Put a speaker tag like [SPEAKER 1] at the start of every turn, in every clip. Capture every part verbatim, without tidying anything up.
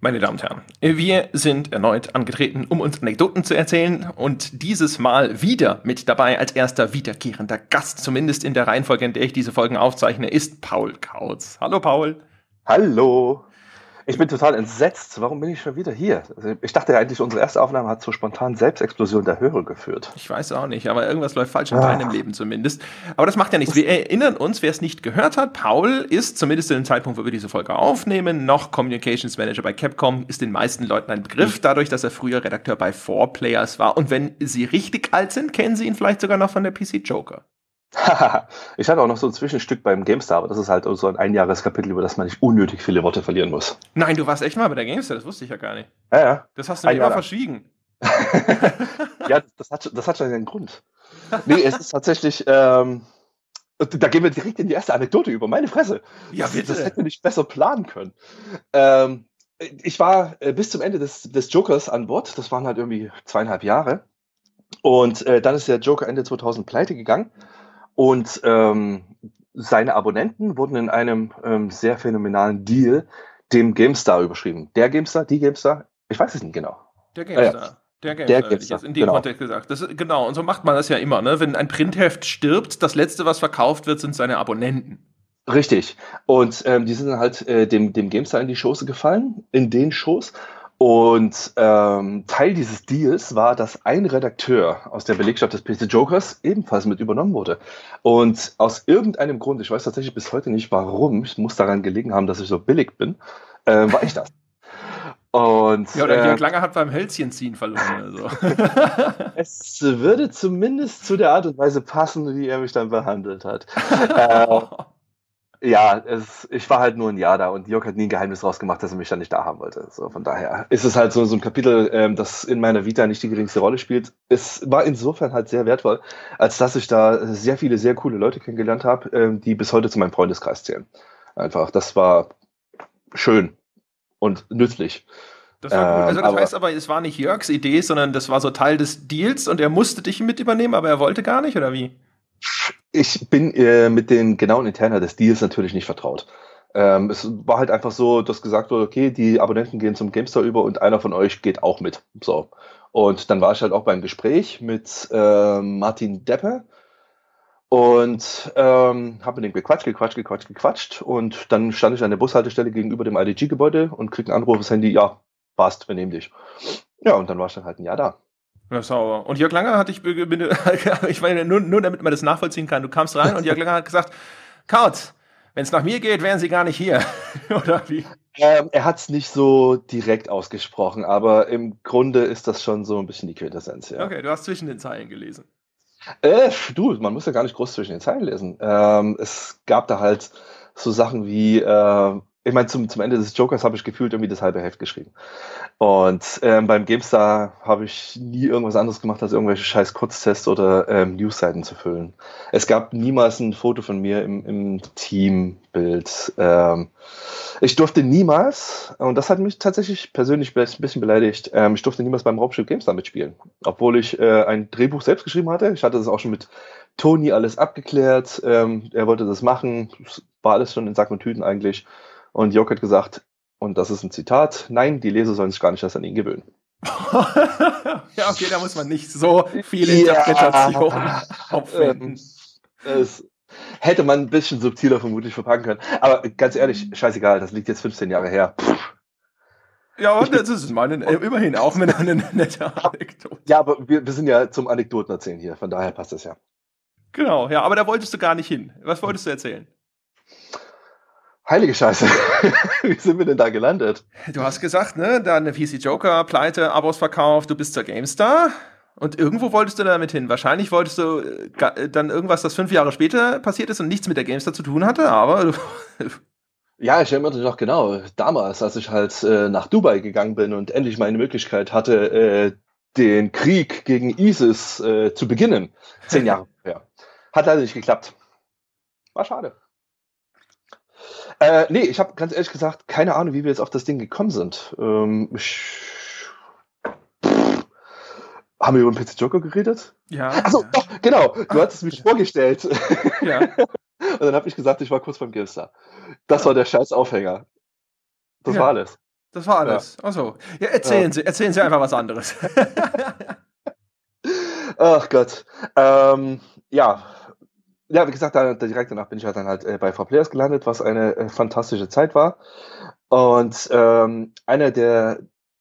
[SPEAKER 1] Meine Damen und Herren, wir sind erneut angetreten, um uns Anekdoten zu erzählen und dieses Mal wieder mit dabei als erster wiederkehrender Gast, zumindest in der Reihenfolge, in der ich diese Folgen aufzeichne, ist Paul Kautz. Hallo Paul.
[SPEAKER 2] Hallo. Ich bin total entsetzt. Warum bin ich schon wieder hier? Also ich dachte ja eigentlich, unsere erste Aufnahme hat zur spontanen Selbstexplosion der Hörer geführt.
[SPEAKER 1] Ich weiß auch nicht, aber irgendwas läuft falsch in Ach. deinem Leben zumindest. Aber das macht ja nichts. Wir erinnern uns, wer es nicht gehört hat, Paul ist, zumindest zu dem Zeitpunkt, wo wir diese Folge aufnehmen, noch Communications Manager bei Capcom, ist den meisten Leuten ein Begriff, dadurch, dass er früher Redakteur bei four Players war. Und wenn Sie richtig alt sind, kennen Sie ihn vielleicht sogar noch von der P C Joker.
[SPEAKER 2] Ich hatte auch noch so ein Zwischenstück beim GameStar, aber das ist halt so ein Einjahreskapitel, über das man nicht unnötig viele Worte verlieren muss.
[SPEAKER 1] Nein, du warst echt mal bei der GameStar, das wusste ich ja gar nicht.
[SPEAKER 2] Ja, ja.
[SPEAKER 1] Das hast du mir immer verschwiegen.
[SPEAKER 2] Ja, das hat, das hat schon einen Grund. Nee, es ist tatsächlich, ähm, da gehen wir direkt in die erste Anekdote über, meine Fresse.
[SPEAKER 1] Ja, bitte.
[SPEAKER 2] Das, das hätten wir nicht besser planen können. Ähm, ich war äh, bis zum Ende des, des Jokers an Bord, das waren halt irgendwie zweieinhalb Jahre. Und äh, dann ist der Joker Ende zweitausend pleite gegangen. Und ähm, seine Abonnenten wurden in einem ähm, sehr phänomenalen Deal dem GameStar überschrieben. Der GameStar, die GameStar, ich weiß es nicht genau.
[SPEAKER 1] Der GameStar.
[SPEAKER 2] Ah, ja.
[SPEAKER 1] Der GameStar,
[SPEAKER 2] der
[SPEAKER 1] hätte ich jetzt in dem genau. Kontext gesagt. Das ist, genau, und so macht man das ja immer, ne? Wenn ein Printheft stirbt, das Letzte, was verkauft wird, sind seine Abonnenten.
[SPEAKER 2] Richtig. Und ähm, die sind dann halt äh, dem, dem GameStar in die Schoße gefallen, in den Schoß. Und ähm, Teil dieses Deals war, dass ein Redakteur aus der Belegschaft des P C Jokers ebenfalls mit übernommen wurde. Und aus irgendeinem Grund, ich weiß tatsächlich bis heute nicht warum, ich muss daran gelegen haben, dass ich so billig bin, äh, war ich das. Und,
[SPEAKER 1] ja, oder Jörg äh, Langer hat beim Hölzchenziehen verloren. Also.
[SPEAKER 2] Es würde zumindest zu der Art und Weise passen, wie er mich dann behandelt hat. äh, Ja, es, ich war halt nur ein Jahr da und Jörg hat nie ein Geheimnis rausgemacht, dass er mich dann nicht da haben wollte. So, von daher ist es halt so, so ein Kapitel, ähm, das in meiner Vita nicht die geringste Rolle spielt. Es war insofern halt sehr wertvoll, als dass ich da sehr viele, sehr coole Leute kennengelernt habe, ähm, die bis heute zu meinem Freundeskreis zählen. Einfach, das war schön und nützlich.
[SPEAKER 1] Das war gut. Also das aber, heißt aber, es war nicht Jörgs Idee, sondern das war so Teil des Deals und er musste dich mit übernehmen, aber er wollte gar nicht, oder wie?
[SPEAKER 2] Ich bin äh, mit den genauen Interna des Deals natürlich nicht vertraut. Ähm, es war halt einfach so, dass gesagt wurde, okay, die Abonnenten gehen zum GameStar über und einer von euch geht auch mit. So. Und dann war ich halt auch beim Gespräch mit äh, Martin Deppe und ähm, habe mit dem gequatscht, gequatscht, gequatscht, gequatscht und dann stand ich an der Bushaltestelle gegenüber dem I D G-Gebäude und krieg einen Anruf aufs Handy, ja, passt, wir nehmen dich. Ja, und dann war ich dann halt ein Jahr da.
[SPEAKER 1] Ja, sauber. Und Jörg Langer hat dich, ich meine, nur, nur damit man das nachvollziehen kann, du kamst rein und Jörg Langer hat gesagt, Kautz, wenn es nach mir geht, wären Sie gar nicht hier. Oder wie?
[SPEAKER 2] Ähm, er hat es nicht so direkt ausgesprochen, aber im Grunde ist das schon so ein bisschen die Quintessenz, ja.
[SPEAKER 1] Okay, du hast zwischen den Zeilen gelesen.
[SPEAKER 2] Äh, du, man muss ja gar nicht groß zwischen den Zeilen lesen. Ähm, es gab da halt so Sachen wie, äh, ich meine, zum, zum Ende des Jokers habe ich gefühlt irgendwie das halbe Heft geschrieben. Und ähm, beim GameStar habe ich nie irgendwas anderes gemacht, als irgendwelche scheiß Kurztests oder ähm, Newsseiten zu füllen. Es gab niemals ein Foto von mir im, im Teambild. Ähm, ich durfte niemals, und das hat mich tatsächlich persönlich ein bisschen beleidigt, ähm, ich durfte niemals beim Raumschiff GameStar mitspielen. Obwohl ich äh, ein Drehbuch selbst geschrieben hatte. Ich hatte das auch schon mit Toni alles abgeklärt. Ähm, er wollte das machen. War alles schon in Sack und Tüten eigentlich. Und Jörg hat gesagt, und das ist ein Zitat, nein, die Leser sollen sich gar nicht erst an ihn gewöhnen.
[SPEAKER 1] Ja, okay, da muss man nicht so viel Interpretation ja, aufwenden.
[SPEAKER 2] Ähm, es hätte man ein bisschen subtiler vermutlich verpacken können. Aber ganz ehrlich, scheißegal, das liegt jetzt fünfzehn Jahre her. Pff.
[SPEAKER 1] Ja, und das ist meine, immerhin auch eine, eine nette Anekdote.
[SPEAKER 2] Ja, aber wir, wir sind ja zum Anekdoten erzählen hier, von daher passt das ja.
[SPEAKER 1] Genau, ja, aber da wolltest du gar nicht hin. Was wolltest du erzählen?
[SPEAKER 2] Heilige Scheiße. Wie sind wir denn da gelandet?
[SPEAKER 1] Du hast gesagt, ne, dann P C Joker, Pleite, Abos verkauft, du bist zur GameStar und irgendwo wolltest du damit hin. Wahrscheinlich wolltest du äh, dann irgendwas, das fünf Jahre später passiert ist und nichts mit der GameStar zu tun hatte, aber...
[SPEAKER 2] Ja, ich erinnere mich noch genau. Damals, als ich halt äh, nach Dubai gegangen bin und endlich meine Möglichkeit hatte, äh, den Krieg gegen ISIS äh, zu beginnen. Zehn Jahre her. Hat leider nicht geklappt. War schade. Äh, nee, ich habe ganz ehrlich gesagt keine Ahnung, wie wir jetzt auf das Ding gekommen sind. Ähm, ich, pff, haben wir über den P C Joker geredet?
[SPEAKER 1] Ja.
[SPEAKER 2] Achso,
[SPEAKER 1] ja.
[SPEAKER 2] Doch, genau. Du hattest mich vorgestellt.
[SPEAKER 1] Ja.
[SPEAKER 2] Und dann habe ich gesagt, ich war kurz beim GameStar. Das war der scheiß Aufhänger. Das
[SPEAKER 1] ja.
[SPEAKER 2] war alles.
[SPEAKER 1] Das war alles. Ja. Achso. Ja, erzählen, ja. Sie, erzählen Sie einfach was anderes.
[SPEAKER 2] Ach Gott. Ähm, ja. Ja, wie gesagt, da, direkt danach bin ich halt dann halt äh, bei vier Players gelandet, was eine äh, fantastische Zeit war. Und ähm, einer der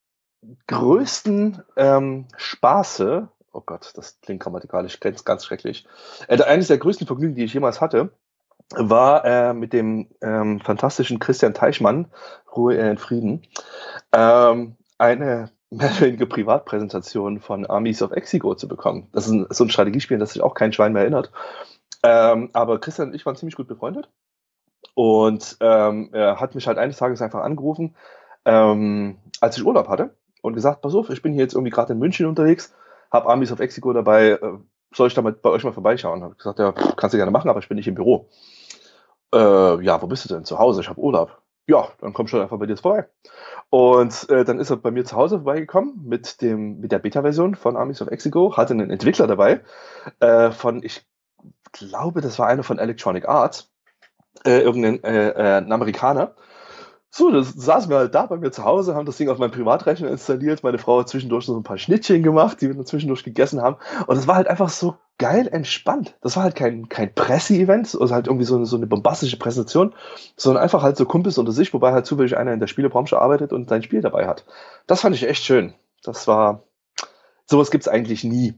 [SPEAKER 2] größten ähm, Spaße, oh Gott, das klingt grammatikalisch ganz, ganz schrecklich, äh, eines der größten Vergnügen, die ich jemals hatte, war äh, mit dem ähm, fantastischen Christian Teichmann, Ruhe er in Frieden, ähm, eine mehr oder weniger Privatpräsentation von Armies of Exegol zu bekommen. Das ist ein, so ein Strategiespiel, das sich auch kein Schwein mehr erinnert. Ähm, aber Christian und ich waren ziemlich gut befreundet. Und ähm, er hat mich halt eines Tages einfach angerufen, ähm, als ich Urlaub hatte und gesagt, pass auf, ich bin hier jetzt irgendwie gerade in München unterwegs, habe Armies of Exegol dabei, äh, soll ich da mal bei euch mal vorbeischauen? Habe gesagt, ja, pff, kannst du gerne machen, aber ich bin nicht im Büro. Äh, ja, wo bist du denn? Zu Hause, ich habe Urlaub. Ja, dann komm schon einfach bei dir vorbei. Und äh, dann ist er bei mir zu Hause vorbeigekommen mit, dem, mit der Beta-Version von Armies of Exegol, hatte einen Entwickler dabei äh, von, ich glaube, das war einer von Electronic Arts, äh, irgendein äh, äh, ein Amerikaner. So, das saßen wir halt da bei mir zu Hause, haben das Ding auf meinem Privatrechner installiert. Meine Frau hat zwischendurch so ein paar Schnittchen gemacht, die wir dann zwischendurch gegessen haben. Und es war halt einfach so geil entspannt. Das war halt kein, kein Presse-Event, also halt irgendwie so eine, so eine bombastische Präsentation, sondern einfach halt so Kumpels unter sich, wobei halt zufällig einer in der Spielebranche arbeitet und sein Spiel dabei hat. Das fand ich echt schön. Das war, sowas gibt's eigentlich nie.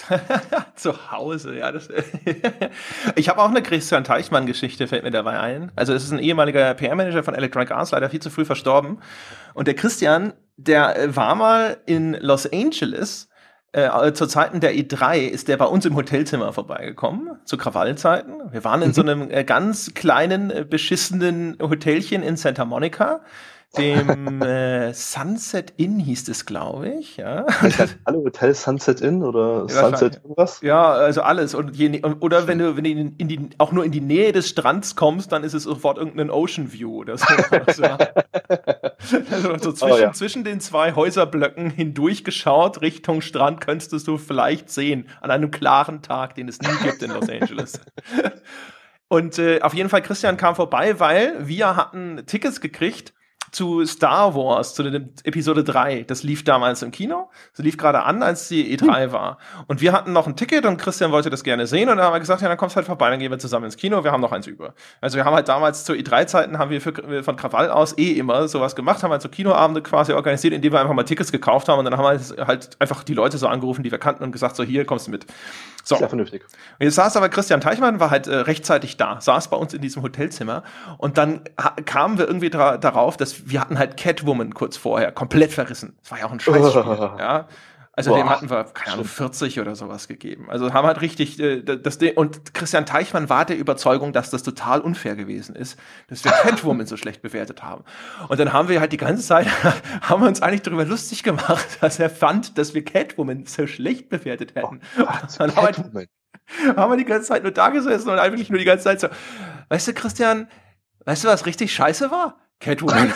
[SPEAKER 1] Zu Hause, ja. Das ich habe auch eine Christian Teichmann-Geschichte, fällt mir dabei ein. Also es ist ein ehemaliger P R-Manager von Electronic Arts, leider viel zu früh verstorben. Und der Christian, der war mal in Los Angeles, äh, zu Zeiten der E drei ist der bei uns im Hotelzimmer vorbeigekommen, zu Krawallzeiten. Wir waren in so einem äh, ganz kleinen, äh, beschissenen Hotelchen in Santa Monica. Dem äh, Sunset Inn hieß es, glaube ich. Ja.
[SPEAKER 2] Heißt alle Hotels Sunset Inn oder ja, Sunset irgendwas?
[SPEAKER 1] Ja, also alles. Und je, oder wenn du, wenn du in, in die, auch nur in die Nähe des Strands kommst, dann ist es sofort irgendein Ocean View oder so. Ja. Also so zwischen, oh, ja. zwischen den zwei Häuserblöcken hindurch geschaut, Richtung Strand, könntest du vielleicht sehen, an einem klaren Tag, den es nie gibt in Los Angeles. Und äh, auf jeden Fall, Christian kam vorbei, weil wir hatten Tickets gekriegt zu Star Wars, zu dem Episode drei. Das lief damals im Kino. Das lief gerade an, als die E drei war. Und wir hatten noch ein Ticket und Christian wollte das gerne sehen. Und dann haben wir gesagt, ja, dann kommst halt vorbei, dann gehen wir zusammen ins Kino. Wir haben noch eins über. Also wir haben halt damals zu E drei Zeiten haben wir für, von Krawall aus eh immer sowas gemacht, haben halt so Kinoabende quasi organisiert, indem wir einfach mal Tickets gekauft haben. Und dann haben wir halt einfach die Leute so angerufen, die wir kannten und gesagt, so hier, kommst du mit. So.
[SPEAKER 2] Sehr vernünftig.
[SPEAKER 1] Und jetzt saß aber Christian Teichmann, war halt äh, rechtzeitig da, saß bei uns in diesem Hotelzimmer. Und dann ha- kamen wir irgendwie dra- darauf, dass wir hatten halt Catwoman kurz vorher komplett verrissen. Das war ja auch ein Scheißspiel. Ja. Also Boah, dem hatten wir, keine Ahnung, vierzig oder sowas gegeben. Also haben halt richtig, äh, das, und Christian Teichmann war der Überzeugung, dass das total unfair gewesen ist, dass wir Catwoman so schlecht bewertet haben. Und dann haben wir halt die ganze Zeit, haben wir uns eigentlich darüber lustig gemacht, dass er fand, dass wir Catwoman so schlecht bewertet hätten. Oh, und dann haben wir, haben wir die ganze Zeit nur da gesessen und eigentlich nur die ganze Zeit so, weißt du, Christian, weißt du, was richtig scheiße war? Catwoman.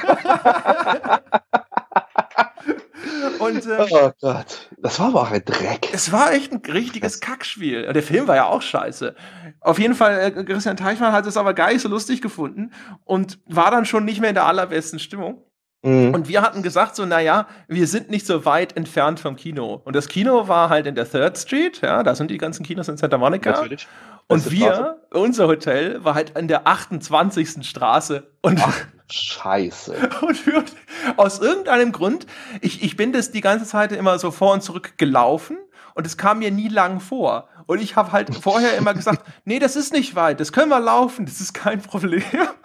[SPEAKER 1] Und, ähm,
[SPEAKER 2] oh Gott, das war aber auch ein Dreck.
[SPEAKER 1] Es war echt ein richtiges Kackspiel. Der Film war ja auch scheiße. Auf jeden Fall, äh, Christian Teichmann hat es aber gar nicht so lustig gefunden und war dann schon nicht mehr in der allerbesten Stimmung. Mhm. Und wir hatten gesagt so, naja, wir sind nicht so weit entfernt vom Kino. Und das Kino war halt in der Third Street, ja, da sind die ganzen Kinos in Santa Monica. Natürlich. Und wir, Straße. Unser Hotel war halt an der achtundzwanzigsten Straße. Und
[SPEAKER 2] Ach, scheiße.
[SPEAKER 1] Und wir, aus irgendeinem Grund, ich, ich bin das die ganze Zeit immer so vor und zurück gelaufen und es kam mir nie lang vor. Und ich habe halt vorher immer gesagt, nee, das ist nicht weit, das können wir laufen, das ist kein Problem.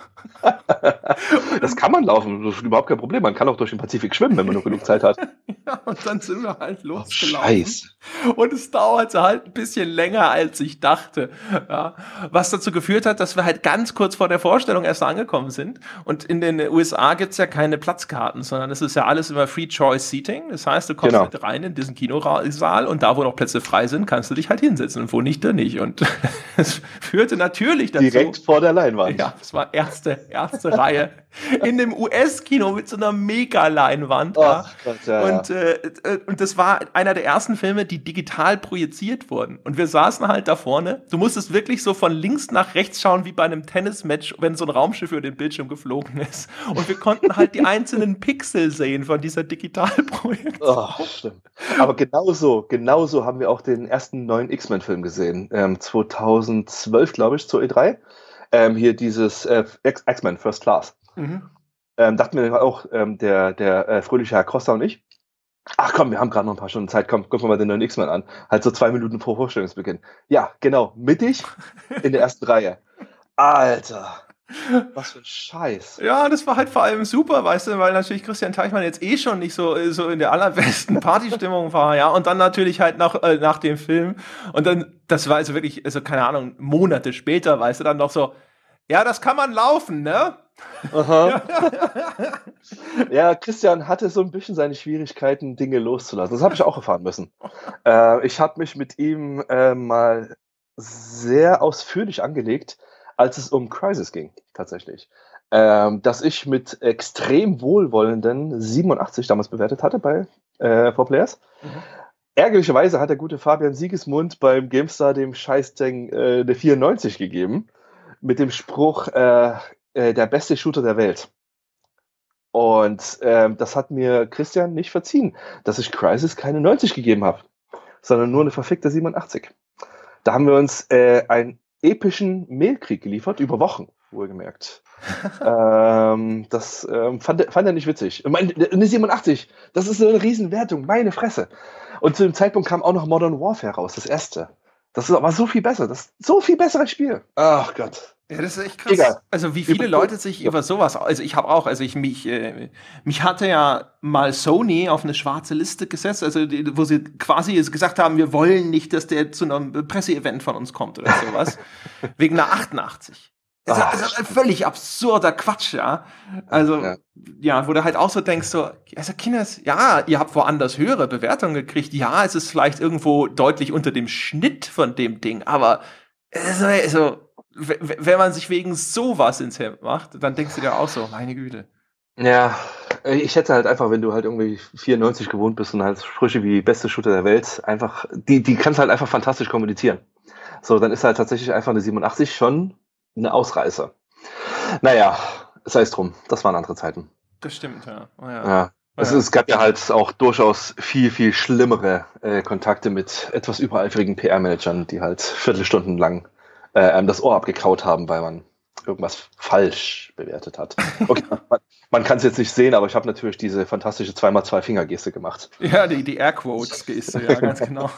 [SPEAKER 2] Das kann man laufen, das ist überhaupt kein Problem. Man kann auch durch den Pazifik schwimmen, wenn man noch genug Zeit hat.
[SPEAKER 1] Ja, und dann sind wir halt losgelaufen.
[SPEAKER 2] Oh, Scheiße.
[SPEAKER 1] Und es dauerte halt ein bisschen länger, als ich dachte. Ja, was dazu geführt hat, dass wir halt ganz kurz vor der Vorstellung erst angekommen sind. Und in den U S A gibt's ja keine Platzkarten, sondern es ist ja alles immer Free Choice Seating. Das heißt, du kommst genau. halt rein in diesen Kinosaal und da, wo noch Plätze frei sind, kannst du dich halt hinsetzen. sitzen und wo nicht, da nicht. Und es führte natürlich dazu.
[SPEAKER 2] Direkt vor der Leinwand.
[SPEAKER 1] Ja, es war erste, erste Reihe in dem U S-Kino mit so einer Mega-Leinwand.
[SPEAKER 2] Oh,
[SPEAKER 1] ja.
[SPEAKER 2] Gott, ja,
[SPEAKER 1] und,
[SPEAKER 2] ja.
[SPEAKER 1] äh, und das war einer der ersten Filme, die digital projiziert wurden. Und wir saßen halt da vorne. Du musstest wirklich so von links nach rechts schauen, wie bei einem Tennismatch, wenn so ein Raumschiff über den Bildschirm geflogen ist. Und wir konnten halt die einzelnen Pixel sehen von dieser Digitalprojektion.
[SPEAKER 2] Oh, stimmt. Aber genauso, genauso haben wir auch den ersten neuen X-Men-Film gesehen. Ähm, zweitausendzwölf, glaube ich, zur E drei. Ähm, hier dieses äh, X-Men First Class.
[SPEAKER 1] Mhm.
[SPEAKER 2] Ähm, dachten wir auch, ähm, der, der äh, fröhliche Herr Costa und ich, ach komm, wir haben gerade noch ein paar Stunden Zeit, komm, gucken wir mal den neuen X-Men an. Halt so zwei Minuten vor Vorstellungsbeginn. Ja, genau, mittig in der ersten Reihe. Alter, was für ein Scheiß.
[SPEAKER 1] Ja, das war halt vor allem super, weißt du, weil natürlich Christian Teichmann jetzt eh schon nicht so, so in der allerbesten Partystimmung war, ja, und dann natürlich halt nach, äh, nach dem Film und dann, das war also wirklich, also keine Ahnung, Monate später, weißt du, dann noch so, ja, das kann man laufen, ne?
[SPEAKER 2] Aha. Ja, Christian hatte so ein bisschen seine Schwierigkeiten, Dinge loszulassen. Das habe ich auch erfahren müssen. Äh, ich habe mich mit ihm äh, mal sehr ausführlich angelegt, als es um Crisis ging, tatsächlich. Ähm, dass ich mit extrem wohlwollenden siebenundachtzig damals bewertet hatte bei äh, four Players. Mhm. Ärgerlicherweise hat der gute Fabian Siegesmund beim GameStar dem Scheißding äh, eine vierundneunzig gegeben. Mit dem Spruch, äh, äh, der beste Shooter der Welt. Und äh, das hat mir Christian nicht verziehen, dass ich Crysis keine neunzig gegeben habe, sondern nur eine verfickte siebenundachtzig. Da haben wir uns äh, einen epischen Mailkrieg geliefert, über Wochen, wohlgemerkt. ähm, das ähm, fand, fand er nicht witzig. Ich meine, eine siebenundachtzig, das ist so eine Riesenwertung, meine Fresse. Und zu dem Zeitpunkt kam auch noch Modern Warfare raus, das erste. Das ist aber so viel besser, das ist so viel besseres Spiel. Ach Gott.
[SPEAKER 1] Ja, das ist echt krass.
[SPEAKER 2] Egal.
[SPEAKER 1] Also wie viele
[SPEAKER 2] über,
[SPEAKER 1] Leute sich ja. über sowas, also ich habe auch, also ich mich, äh, mich hatte ja mal Sony auf eine schwarze Liste gesetzt, also die, wo sie quasi gesagt haben, wir wollen nicht, dass der zu einem Presseevent von uns kommt oder sowas, wegen einer achtundachtzig. Das ist, das ist ein völlig absurder Quatsch, ja. Also, ja. ja, wo du halt auch so denkst, so, also Kinders, ja, ihr habt woanders höhere Bewertungen gekriegt, ja, es ist vielleicht irgendwo deutlich unter dem Schnitt von dem Ding, aber also, also wenn man sich wegen sowas ins Hemd macht, dann denkst du dir auch so, meine Güte.
[SPEAKER 2] Ja, ich hätte halt einfach, wenn du halt irgendwie vierundneunzig gewohnt bist und halt Sprüche wie beste Shooter der Welt, einfach, die, die kannst halt einfach fantastisch kommunizieren. So, dann ist halt tatsächlich einfach eine siebenundachtzig schon eine Ausreißer. Naja, sei es drum, das waren andere Zeiten.
[SPEAKER 1] Das stimmt, ja. Oh, ja.
[SPEAKER 2] ja. Es, es gab ja halt auch durchaus viel, viel schlimmere äh, Kontakte mit etwas übereifrigen P R-Managern, die halt Viertelstunden lang äh, das Ohr abgekaut haben, weil man irgendwas falsch bewertet hat. Okay, man, man kann es jetzt nicht sehen, aber ich habe natürlich diese fantastische zwei mal zwei Finger-Geste gemacht.
[SPEAKER 1] Ja, die, die Airquotes-Geste, ja, ganz genau.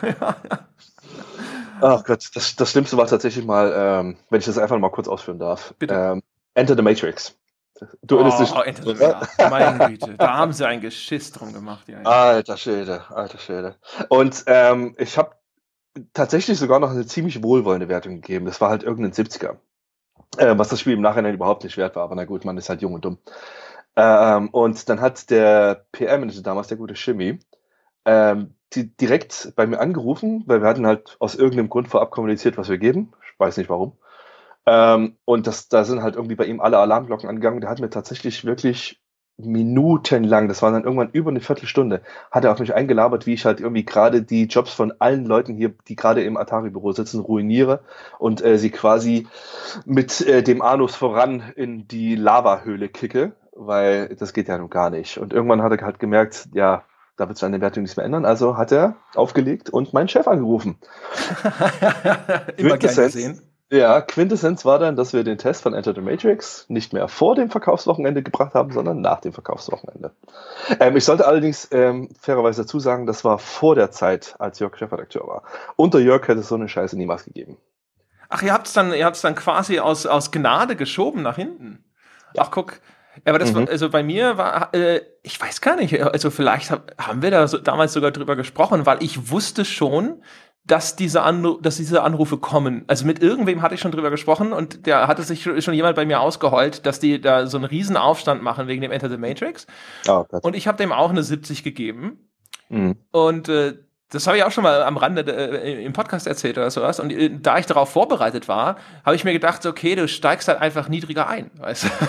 [SPEAKER 2] Ach Gott, das, das Schlimmste war tatsächlich mal, ähm, wenn ich das einfach mal kurz ausführen darf.
[SPEAKER 1] Bitte.
[SPEAKER 2] Ähm, Enter the Matrix. Du erinnerst dich?
[SPEAKER 1] Oh, Enter the Matrix. Meine Güte, da haben sie ein Geschiss drum gemacht. Ja, ja.
[SPEAKER 2] Alter Schwede, alter Schwede. Und ähm, ich habe tatsächlich sogar noch eine ziemlich wohlwollende Wertung gegeben. Das war halt irgendein siebziger. Äh, was das Spiel im Nachhinein überhaupt nicht wert war. Aber na gut, man ist halt jung und dumm. Ähm, und dann hat der P R-Manager damals, der gute Shimmy, ähm, die direkt bei mir angerufen, weil wir hatten halt aus irgendeinem Grund vorab kommuniziert, was wir geben. Ich weiß nicht warum. Ähm, und das, da sind halt irgendwie bei ihm alle Alarmglocken angegangen. Der hat mir tatsächlich wirklich minutenlang, das war dann irgendwann über eine Viertelstunde, hat er auf mich eingelabert, wie ich halt irgendwie gerade die Jobs von allen Leuten hier, die gerade im Atari-Büro sitzen, ruiniere und äh, sie quasi mit äh, dem Anus voran in die Lavahöhle kicke, weil das geht ja nun gar nicht. Und irgendwann hat er halt gemerkt, ja, da wird sich an der Wertung nichts mehr ändern, also hat er aufgelegt und meinen Chef angerufen.
[SPEAKER 1] Immer gern gesehen.
[SPEAKER 2] Ja, Quintessenz war dann, dass wir den Test von Enter the Matrix nicht mehr vor dem Verkaufswochenende gebracht haben, sondern nach dem Verkaufswochenende. Ähm, ich sollte allerdings ähm, fairerweise dazu sagen, das war vor der Zeit, als Jörg Chefredakteur war. Unter Jörg hätte es so eine Scheiße niemals gegeben.
[SPEAKER 1] Ach, ihr habt es dann, ihr habt's dann quasi aus, aus Gnade geschoben nach hinten. Ja. Ach, guck. Ja, aber das mhm. war, also bei mir war, äh, ich weiß gar nicht, also vielleicht hab, haben wir da so, damals sogar drüber gesprochen, weil ich wusste schon, dass diese, Anru- dass diese Anrufe kommen. Also mit irgendwem hatte ich schon drüber gesprochen und da hatte sich schon jemand bei mir ausgeheult, dass die da so einen riesen Aufstand machen wegen dem Enter the Matrix. Oh, und ich habe dem auch eine siebzig gegeben. Mhm. Und äh, Das habe ich auch schon mal am Rande äh, im Podcast erzählt oder sowas. Und äh, da ich darauf vorbereitet war, habe ich mir gedacht, okay, du steigst halt einfach niedriger ein, weißt du?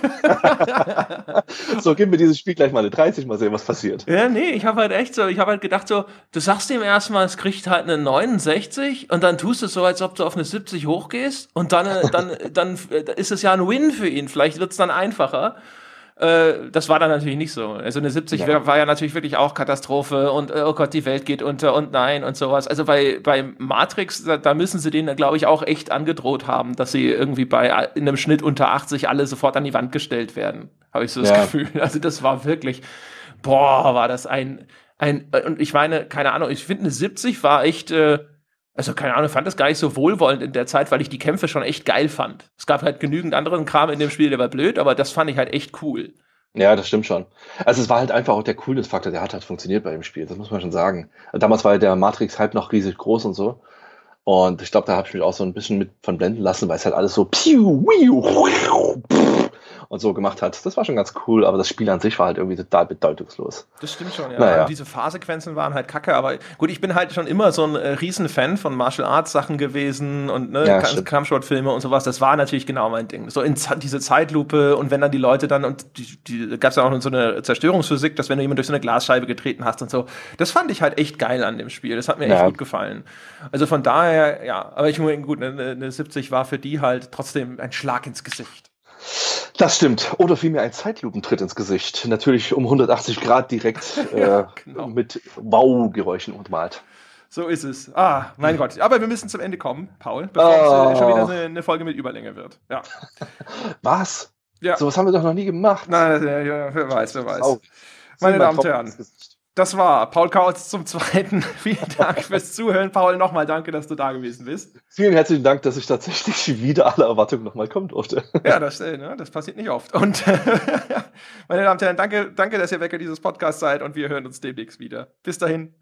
[SPEAKER 2] So, gib mir dieses Spiel gleich mal eine dreißig, mal sehen, was passiert.
[SPEAKER 1] Ja, nee, ich habe halt echt so, ich habe halt gedacht so, du sagst ihm erstmal, es kriegt halt eine neunundsechzig und dann tust du es so, als ob du auf eine siebzig hochgehst und dann, äh, dann, dann äh, ist es ja ein Win für ihn. Vielleicht wird es dann einfacher. Äh, das war dann natürlich nicht so. Also eine siebzig
[SPEAKER 2] Ja.
[SPEAKER 1] wär, war ja natürlich wirklich auch Katastrophe und äh, oh Gott, die Welt geht unter und nein und sowas. Also bei, bei Matrix, da, da müssen sie denen, glaube ich, auch echt angedroht haben, dass sie irgendwie bei in einem Schnitt unter achtzig alle sofort an die Wand gestellt werden. Habe ich so das
[SPEAKER 2] Ja.
[SPEAKER 1] Gefühl. Also das war wirklich, boah, war das ein, ein, und ich meine, keine Ahnung, ich finde eine siebzig war echt, äh, also keine Ahnung, ich fand das gar nicht so wohlwollend in der Zeit, weil ich die Kämpfe schon echt geil fand. Es gab halt genügend anderen Kram in dem Spiel, der war blöd, aber das fand ich halt echt cool.
[SPEAKER 2] Ja, das stimmt schon. Also es war halt einfach auch der Coolness-Faktor, der hat halt funktioniert bei dem Spiel, das muss man schon sagen. Damals war ja der Matrix-Hype noch riesig groß und so. Und ich glaube, da habe ich mich auch so ein bisschen mit von blenden lassen, weil es halt alles so piu, wiu, pff, und so gemacht hat. Das war schon ganz cool, aber das Spiel an sich war halt irgendwie total bedeutungslos.
[SPEAKER 1] Das stimmt schon, ja.
[SPEAKER 2] Naja.
[SPEAKER 1] Und diese Fahrsequenzen waren halt kacke, aber gut, ich bin halt schon immer so ein äh, Riesenfan von Martial Arts Sachen gewesen und ne,
[SPEAKER 2] Ja,
[SPEAKER 1] Ka-
[SPEAKER 2] stimmt.
[SPEAKER 1] Kampfsportfilme und sowas. Das war natürlich genau mein Ding. So in Z- diese Zeitlupe und wenn dann die Leute dann und die, die gab es ja auch so eine Zerstörungsphysik, dass wenn du jemand durch so eine Glasscheibe getreten hast und so. Das fand ich halt echt geil an dem Spiel. Das hat mir echt
[SPEAKER 2] Ja.
[SPEAKER 1] gut gefallen. Also von daher, ja, aber ich meine, gut, eine, eine siebzig war für die halt trotzdem ein Schlag ins Gesicht.
[SPEAKER 2] Das stimmt. Oder vielmehr ein Zeitlupentritt ins Gesicht. Natürlich um hundertachtzig Grad direkt äh,
[SPEAKER 1] genau.
[SPEAKER 2] mit Wow-Geräuschen untermalt.
[SPEAKER 1] So ist es. Ah, mein Gott. Aber wir müssen zum Ende kommen, Paul, bevor es
[SPEAKER 2] Oh.
[SPEAKER 1] äh, schon wieder eine, eine Folge mit Überlänge wird. Ja.
[SPEAKER 2] Was?
[SPEAKER 1] Ja.
[SPEAKER 2] Sowas haben wir doch noch nie gemacht.
[SPEAKER 1] Nein, ja, ja, wer weiß, wer weiß.
[SPEAKER 2] Au.
[SPEAKER 1] Meine
[SPEAKER 2] Sieh mal
[SPEAKER 1] Damen und
[SPEAKER 2] Tropfen
[SPEAKER 1] Herren,
[SPEAKER 2] ins Gesicht.
[SPEAKER 1] das war Paul Kautz zum Zweiten. Vielen Dank fürs Zuhören. Paul, nochmal danke, dass du da gewesen bist.
[SPEAKER 2] Vielen herzlichen Dank, dass ich tatsächlich wieder aller Erwartungen nochmal kommen durfte.
[SPEAKER 1] Ja, das, äh, ne, das passiert nicht oft. Und meine Damen und Herren, danke, danke, dass ihr Wecker dieses Podcasts seid und wir hören uns demnächst wieder. Bis dahin.